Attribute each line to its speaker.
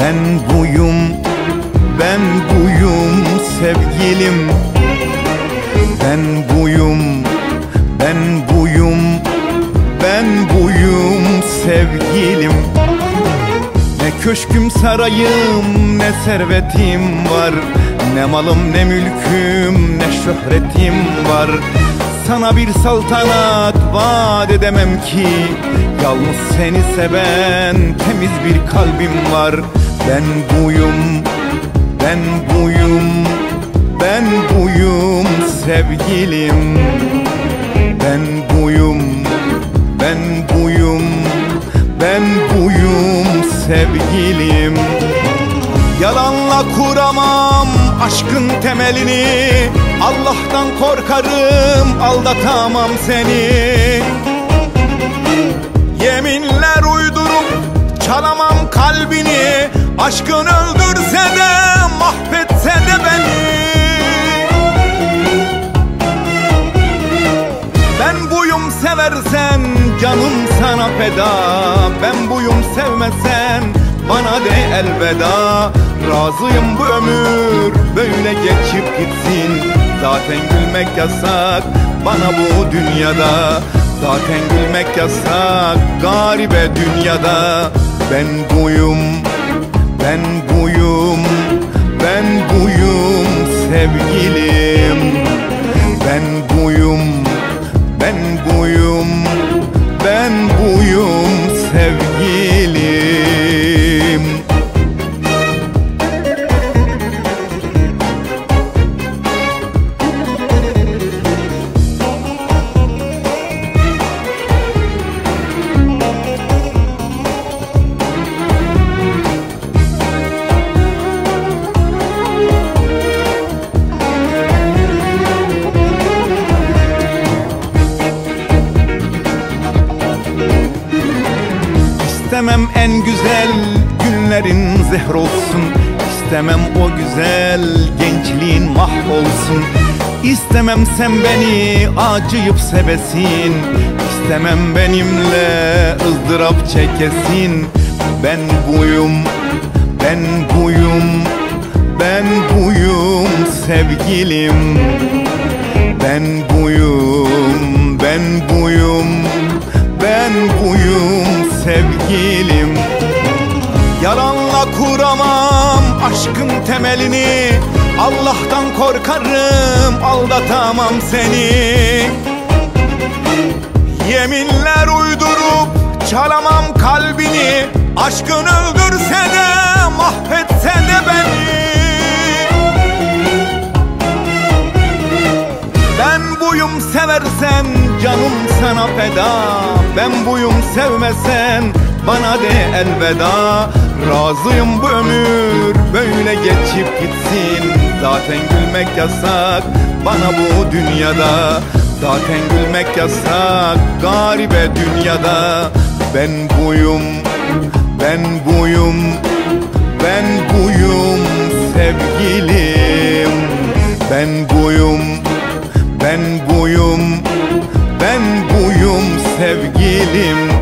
Speaker 1: Ben buyum, ben buyum sevgilim. Ben buyum, ben buyum, ben buyum sevgilim. Ne köşküm sarayım ne servetim var, ne malım ne mülküm ne şöhretim var. Sana bir saltanat vaat edemem ki, yalnız seni seven temiz bir kalbim var. Ben buyum, ben buyum, ben buyum sevgilim. Ben buyum, ben buyum, ben buyum sevgilim. Yalanla kuramam aşkın temelini, Allah'tan korkarım aldatamam seni. Yeminler uydurup çalamam kalbini, aşkın öldürse de mahvetse de beni. Ben buyum seversen canım sana feda, ben buyum sevmesen bana de elveda. Razıyım bu ömür böyle geçip gitsin, zaten gülmek yasak bana bu dünyada. Zaten gülmek yasak garibe dünyada. Ben buyum, ben buyum, ben buyum sevgilim. Ben buyum, ben buyum, ben buyum sevgilim. İstemem en güzel günlerin zehr olsun, İstemem o güzel gençliğin mahvolsun. İstemem sen beni acıyıp sevesin, İstemem benimle ızdırap çekesin. Ben buyum, ben buyum, ben buyum sevgilim. Ben buyum, ben buyum, ben buyum sevgilim. Yalanla kuramam aşkın temelini, Allah'tan korkarım aldatamam seni. Yeminler uydurup çalamam kalbini, aşkın öldürse de mahvetse de beni. Ben buyum seversen canım sana feda, ben buyum sevmesen bana de elveda. Razıyım bu ömür böyle geçip gitsin, zaten gülmek yasak bana bu dünyada. Zaten gülmek yasak garibe dünyada. Ben buyum, ben buyum, ben buyum sevgilim. Ben buyum, ben buyum, ben buyum sevgilim.